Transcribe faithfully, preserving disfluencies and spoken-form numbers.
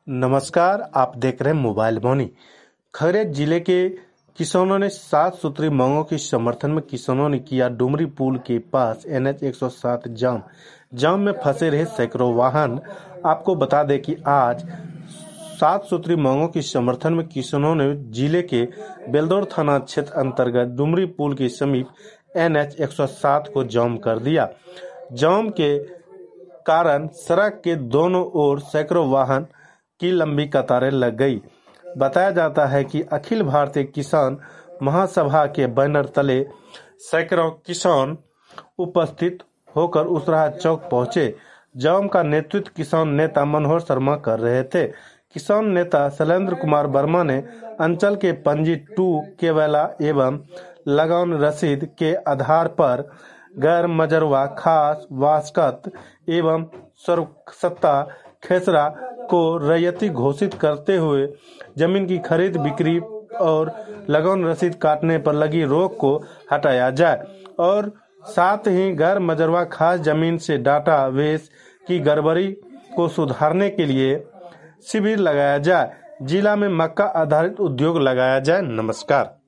नमस्कार, आप देख रहे हैं मोबाइल मनी। खैरियत जिले के किसानों ने सात सूत्री मांगों के समर्थन में किसानों ने किया डुमरी पुल के पास एन एच एक सौ सात जाम जाम में फंसे रहे सैकड़ों वाहन। आपको बता दें कि आज सात सूत्री मांगों के समर्थन में किसानों ने जिले के बेलदौर थाना क्षेत्र अंतर्गत डुमरी पुल के समीप एन एच एक सौ सात को जाम कर दिया। जाम के कारण सड़क के दोनों ओर सैकड़ों वाहन की लंबी कतारें लग गई। बताया जाता है कि अखिल भारतीय किसान महासभा के बैनर तले सैकड़ों किसान उपस्थित होकर उसराहा चौक पहुंचे। जाम का नेतृत्व किसान नेता मनोहर शर्मा कर रहे थे। किसान नेता शैलेंद्र कुमार वर्मा ने अंचल के पंजी टू केवला एवं लगान रसीद के आधार पर गैर मजरवा खास वास्कत एवं सर्वसत्ता खेसरा को रैयती घोषित करते हुए जमीन की खरीद बिक्री और लगान रसीद काटने पर लगी रोक को हटाया जाए और साथ ही गैर मजरवा खास जमीन से डाटा बेस की गड़बड़ी को सुधारने के लिए शिविर लगाया जाए। जिला में मक्का आधारित उद्योग लगाया जाए। नमस्कार।